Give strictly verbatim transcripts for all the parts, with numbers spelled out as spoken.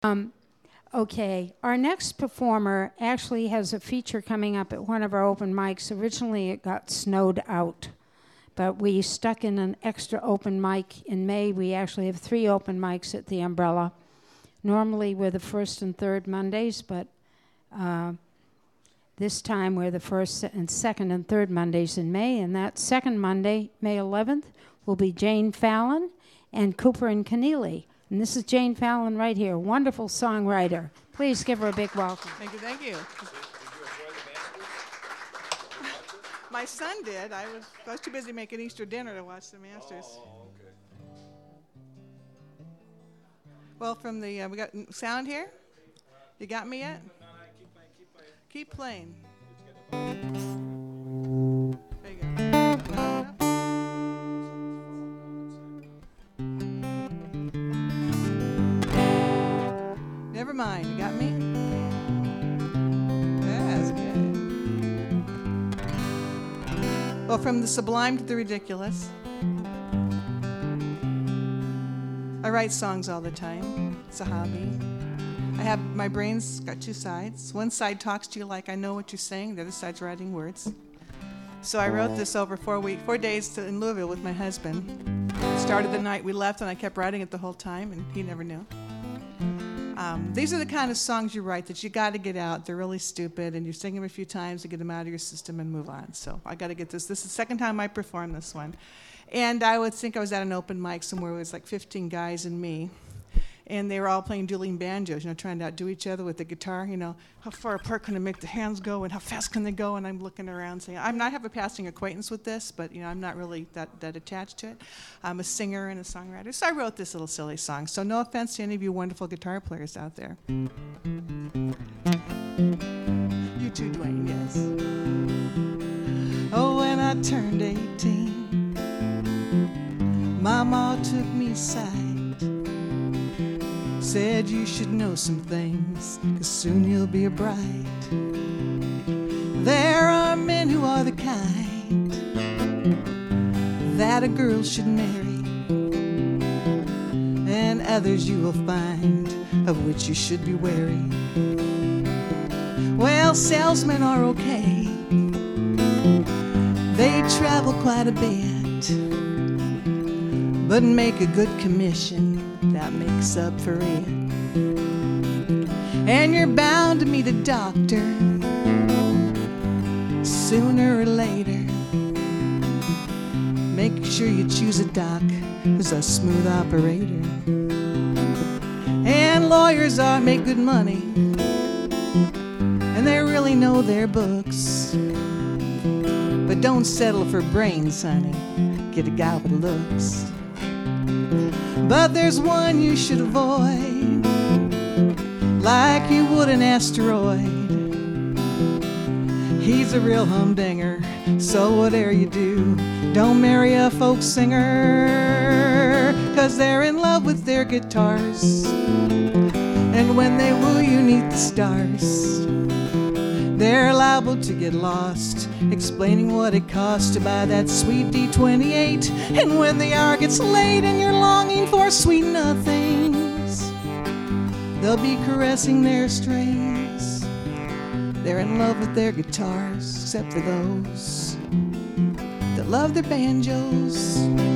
Um, okay, our next performer actually has a feature coming up at one of our open mics. Originally, it got snowed out, but we stuck in an extra open mic in May. We actually have three open mics at the Umbrella. Normally, we're the first and third Mondays, but uh, this time we're the first and second and third Mondays in May, and that second Monday, May eleventh, will be Jane Fallon and Cooper and Keneally. And this is Jane Fallon right here, wonderful songwriter. Please give her a big welcome. Thank you, thank you. My son did. I was, I was too busy making Easter dinner to watch the Masters. Oh, okay. Well, from the, uh, we got sound here? You got me yet? No, no, keep playing, keep playing. Keep playing. There you go. Loud enough? Never mind, you got me? That's good. Well, from the sublime to the ridiculous. I write songs all the time. It's a hobby. I have, my brain's got two sides. One side talks to you like I know what you're saying. The other side's writing words. So I wrote this over four weeks, four days to, in Louisville with my husband. Started the night we left, and I kept writing it the whole time, and he never knew. Um, these are the kind of songs you write that you got to get out. They're really stupid, and you sing them a few times to get them out of your system and move on. So I got to get this. This is the second time I performed this one. And I would think I was at an open mic somewhere where it was like fifteen guys and me. And they were all playing dueling banjos, you know, trying to outdo each other with the guitar. You know, how far apart can they make the hands go, and how fast can they go? And I'm looking around saying, I'm not have a passing acquaintance with this, but you know, I'm not really that, that attached to it. I'm a singer and a songwriter, so I wrote this little silly song. So no offense to any of you wonderful guitar players out there. You too, Dwayne, yes. Oh, when I turned eighteen, Mama took me aside. Said you should know some things, 'cause soon you'll be a bride. There are men who are the kind that a girl should marry, and others you will find of which you should be wary. Well, salesmen are okay. They travel quite a bit, but make a good commission that makes up for it. And you're bound to meet a doctor sooner or later. Make sure you choose a doc who's a smooth operator. And lawyers are make good money, and they really know their books. But don't settle for brains, honey. Get a guy with looks. But there's one you should avoid, like you would an asteroid. He's a real humdinger, so whatever you do, don't marry a folk singer, 'cause they're in love with their guitars. And when they woo you 'neath the stars, they're liable to get lost, explaining what it costs to buy that sweet D twenty-eight. And when the hour gets late and you're longing for sweet nothings, they'll be caressing their strings. They're in love with their guitars, except for those that love their banjos.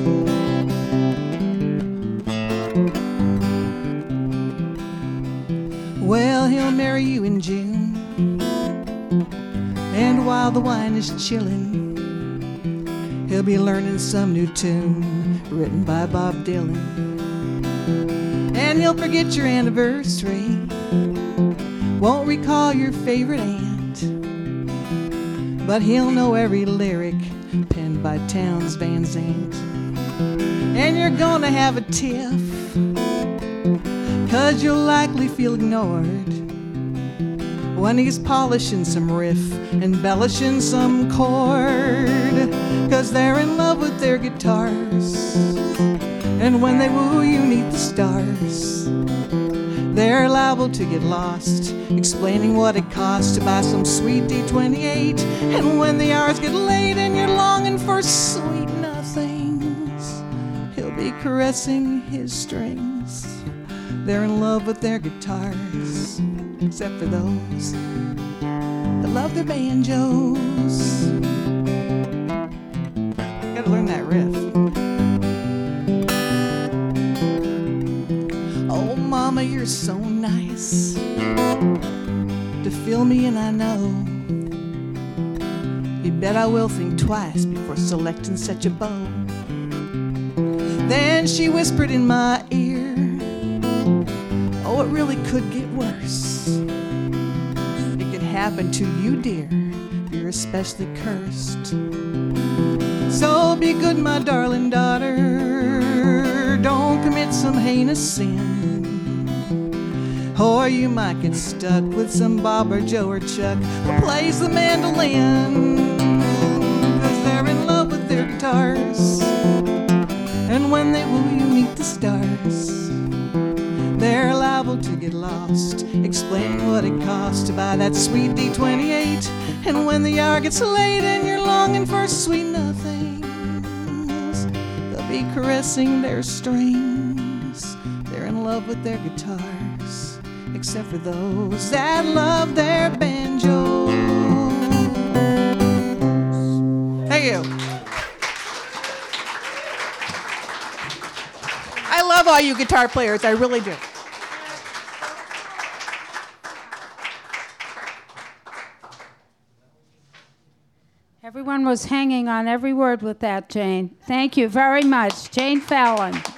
Well, he'll marry you in June, and while the wine is chillin', he'll be learning some new tune written by Bob Dylan. And he'll forget your anniversary, won't recall your favorite aunt, but he'll know every lyric penned by Townes Van Zandt. And you're gonna have a tiff, 'cause you'll likely feel ignored when he's polishing some riff, embellishing some chord, 'cause they're in love with their guitars. And when they woo you 'neath the stars, they're liable to get lost, explaining what it costs to buy some sweet D twenty-eight. And when the hours get late and you're longing for sweet nothings, he'll be caressing his strings. They're in love with their guitars, except for those that love their banjos. Gotta learn that riff. Oh, Mama, you're so nice to fill me in, I know. You bet I will think twice before selecting such a bow. Then she whispered in my ear, oh, it really could get worse. It could happen to you, dear. You're especially cursed. So be good, my darling daughter. Don't commit some heinous sin, or you might get stuck with some Bob or Joe or Chuck who plays the mandolin. 'Cause they're in love with their guitars, and when they woo you meet the stars, they're liable to get lost explaining what it costs to buy that sweet D twenty-eight. And when the hour gets late and you're longing for sweet nothings, they'll be caressing their strings. They're in love with their guitars, except for those that love their banjos. Thank you. I love all you guitar players, I really do. Everyone was hanging on every word with that, Jane. Thank you very much. Jane Fallon.